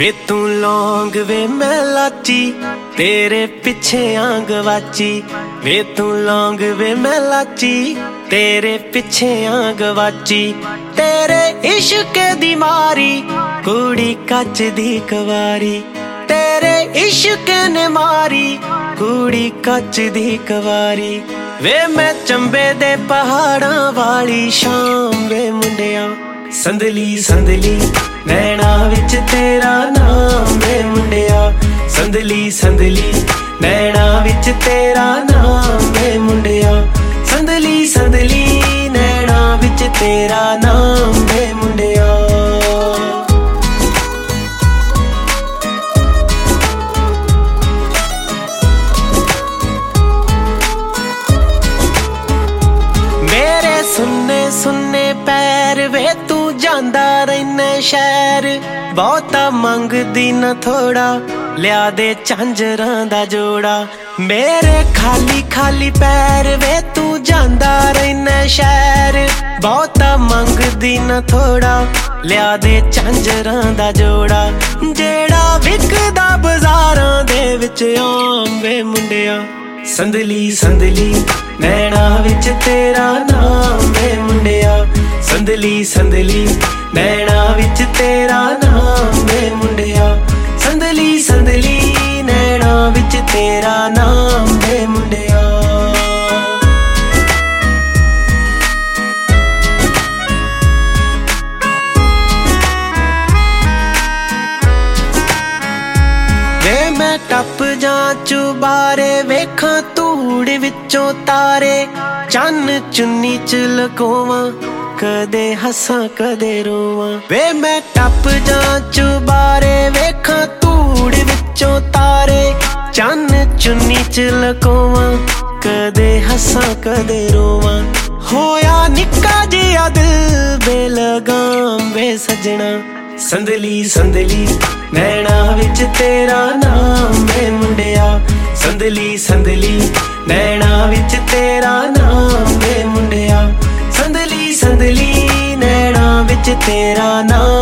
ਵੇ ਤੂੰ ਲੌਂਗ ਵੇ ਮੈਂ ਲਾਚੀ, ਤੇਰੇ ਪਿੱਛੇ ਆਂ ਗਵਾਚੀ। ਵੇ ਤੂੰ ਲੌਂਗ ਵੇ ਮੈਂ ਲਾਚੀ, ਤੇਰੇ ਪਿੱਛੇ ਆਂ ਗਵਾਚੀ। ਤੇਰੇ ਇਸ਼ਕ ਦੀ ਮਾਰੀ ਕੁੜੀ ਕੱਚ ਦੀ ਕਵਾਰੀ, ਤੇਰੇ ਇਸ਼ਕ ਨੇ ਮਾਰੀ ਕੁੜੀ ਕੱਚ ਦੀ ਕਵਾਰੀ। ਵੇ ਮੈਂ ਚੰਬੇ ਦੇ ਪਹਾੜਾਂ ਵਾਲੀ ਸ਼ਾਮ ਵੇ ਮੁੰਡਿਆਂ, ਸੰਦਲੀ ਸੰਦਲੀ ਨੈਣਾ ਵਿੱਚ ਤੇਰਾ ਨਾਮ ਵੇ ਮੁੰਡਿਆ। ਸੰਦਲੀ ਸੰਦਲੀ ਨੈਣਾ ਵਿੱਚ ਤੇਰਾ ਨਾਮ ਵੇ ਮੁੰਡਿਆ। ਸੰਦਲੀ ਸੰਦਲੀ ਨੈਣਾ ਵਿੱਚ ਤੇਰਾ ਨਾਮ ਵੇ ਮੁੰਡਿਆ। ਮੇਰੇ ਸੁੰਨੇ ਸੁੰਨੇ ਪੈਰ ਵੇ ਤੂੰ ਜਾਂਦਾ ਰਹਿਨਾ ਸ਼ਹਿਰ। ਬਹੁਤਾ ਮੰਗਦੀ ਨਾ ਥੋੜਾ, ਲਿਆ ਦੇ ਝਾਂਜਰਾਂ ਦਾ ਜੋੜਾ। ਮੇਰੇ ਖਾਲੀ ਖਾਲੀ ਪੈਰ ਵੇ ਤੂੰ ਜਾਂਦਾ ਰਹਿਨਾ ਸ਼ਹਿਰ। ਬਹੁਤਾ ਮੰਗਦੀ ਨਾ ਥੋੜਾ, ਲਿਆ ਦੇ ਝਾਂਜਰਾਂ ਦਾ ਜੋੜਾ। ਜਿਹੜਾ ਵਿਕਦਾ ਬਾਜ਼ਾਰਾਂ ਦੇ ਵਿੱਚ ਆਮ ਵੇ ਮੁੰਡਿਆ। ਸੰਦਲੀ ਸੰਦਲੀ ਨੈਣਾ ਵਿੱਚ ਤੇਰਾ ਨਾਮ ਵੇ ਮੁੰਡਿਆ। ਸੰਦਲੀ ਸੰਦਲੀ ਨੈਣਾ ਵਿੱਚ ਤੇਰਾ ਨਾਮ ਵੇ ਮੁੰਡਿਆ। ਸੰਦਲੀ ਸੰਦਲੀ ਨੈਣਾ ਵਿੱਚ ਤੇਰਾ ਨਾਮ ਵੇ ਮੁੰਡਿਆ। ਵੇ ਮੈਂ ਟੱਪ ਜਾਂ ਚੁਬਾਰੇ ਵੇਖਾਂ ਧੂੜ ਵਿੱਚੋਂ ਤਾਰੇ। ਚੰਨ ਚੁੰਨੀ ਚ ਲਕੋਵਾਂ, ਕਦੇ ਹੱਸਾਂ ਕਦੇ ਰੋਵਾਂ। ਵੇ ਮੈਂ ਟੱਪ ਜਾਂ ਚੁਬਾਰੇ ਵੇਖਾਂ ਧੂੜ ਵਿੱਚੋਂ ਤਾਰੇ। ਚੰਨ ਚੁੰਨੀ ਚ ਲਕੋਵਾਂ, ਕਦੇ ਹੱਸਾਂ ਕਦੇ ਰੋਵਾਂ। ਹੋਇਆ ਨਿੱਕਾ ਜਿਹਾ ਦਿਲ ਬੇਲਗਾਮ ਵੇ ਸੱਜਣਾ। ਸੰਦਲੀ ਸੰਦਲੀ ਨੈਣਾ ਵਿੱਚ ਤੇਰਾ ਨਾਮ ਵੇ ਮੁੰਡਿਆ। ਸੰਦਲੀ ਸੰਦਲੀ ਨੈਣਾ ਵਿੱਚ ਤੇਰਾ ਨਾਮ ਵੇ ਮੁੰਡਿਆ। ਸੰਦਲੀ ਸੰਦਲੀ ਨੈਣਾ ਵਿੱਚ ਤੇਰਾ ਨਾਮ